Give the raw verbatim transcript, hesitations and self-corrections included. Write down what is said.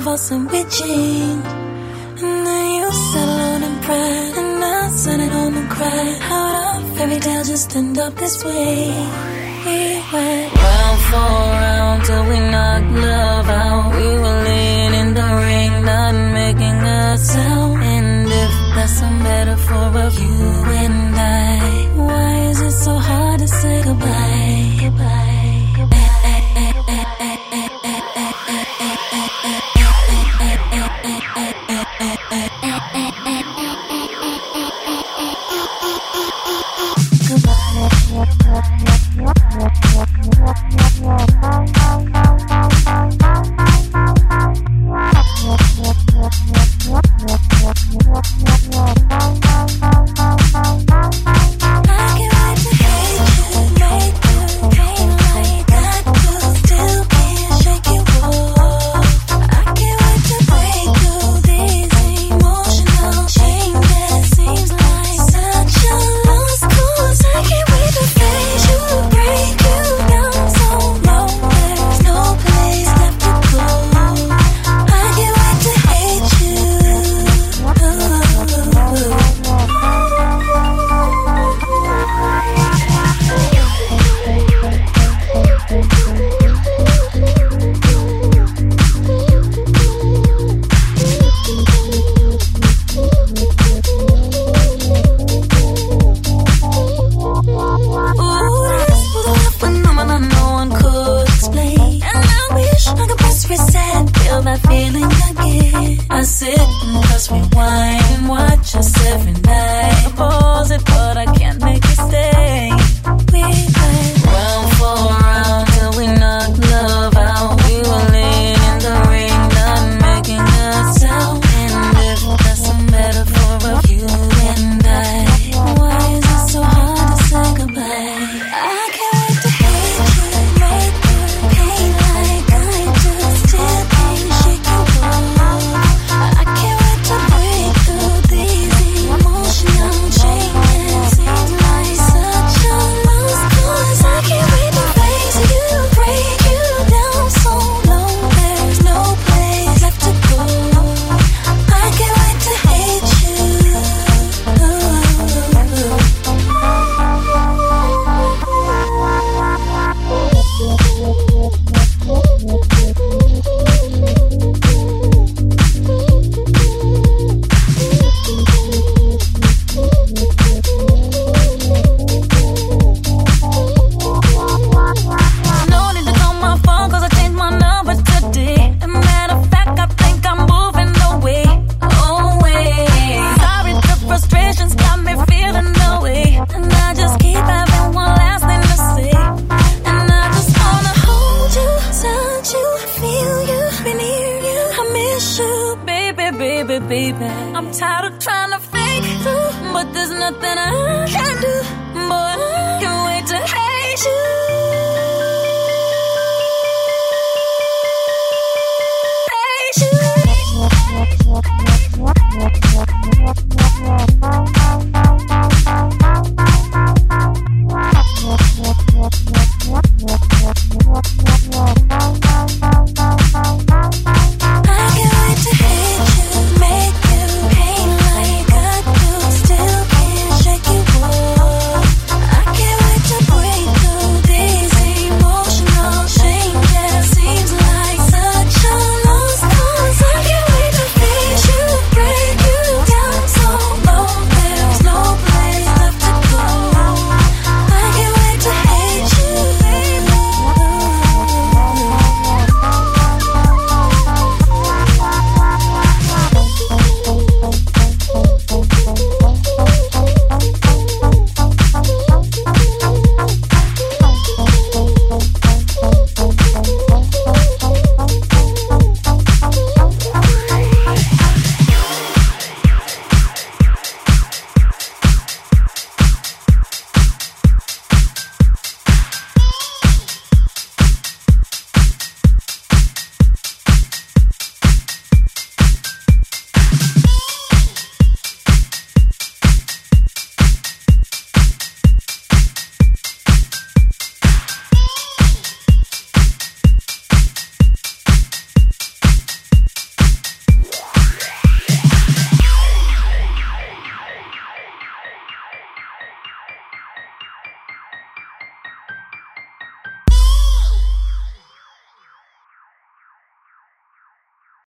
false and reaching. And then you sat alone and cried, and I sat at home and cried. How'd our fairy tale just end up this way? We went round for round till we knocked love out. We were laying in the ring, not making a sound. And if that's a metaphor of you and I, why is it so hard to say goodbye? Goodbye. I sit and press rewind and watch us every night. I pause it, but I can't make it stay. We went round for round till we knocked love out. We were laying in the ring, not making a sound. And if that's a metaphor of you and I, why is it so hard to say goodbye? I can't wait to hate you, make you pain like I do. Still can't shake you off. I can't wait to break through these emotional chains. Seems like such a lost cause. I can't wait to face you, break you down so low. There's no place left to go. I can't wait to hate you. No need to call my phone cause I changed my number today. As a matter of fact, I think I'm moving away. Away. Sorry, the frustrations got me feeling the way. And I just keep having one last thing to say. And I just wanna hold you, touch you, feel you, be near you. I miss you, baby, baby, baby. I'm tired of trying to fake through, but there's nothing I can do. Boy, I can't wait to hate you. Hate you.